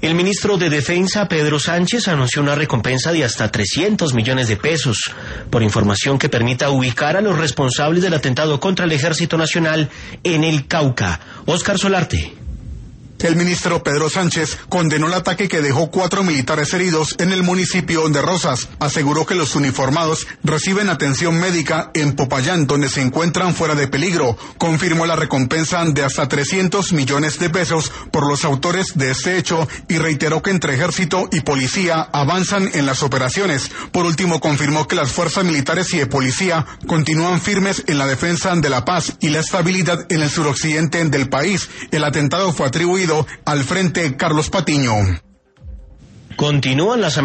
El ministro de Defensa, Pedro Sánchez, anunció una recompensa de hasta 300 millones de pesos por información que permita ubicar a los responsables del atentado contra el Ejército Nacional en el Cauca. Óscar Solarte. El ministro Pedro Sánchez condenó el ataque que dejó 4 militares heridos en el municipio de Rosas. Aseguró que los uniformados reciben atención médica en Popayán, donde se encuentran fuera de peligro. Confirmó la recompensa de hasta 300 millones de pesos por los autores de este hecho y reiteró que entre ejército y policía avanzan en las operaciones. Por último, confirmó que las fuerzas militares y de policía continúan firmes en la defensa de la paz y la estabilidad en el suroccidente del país. El atentado fue atribuido al Frente Carlos Patiño. Continúan las